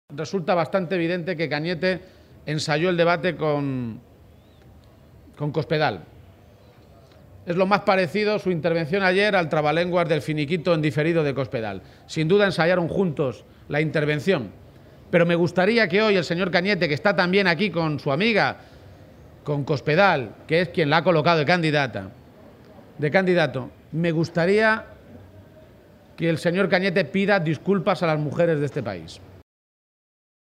Resulta bastante evidente que Cañete ensayó el debate con Cospedal. Es lo más parecido su intervención ayer al trabalenguas del finiquito en diferido de Cospedal. Sin duda ensayaron juntos la intervención. Pero me gustaría que hoy el señor Cañete, que está también aquí con su amiga, con Cospedal, que es quien la ha colocado de candidato, me gustaría que el señor Cañete pida disculpas a las mujeres de este país.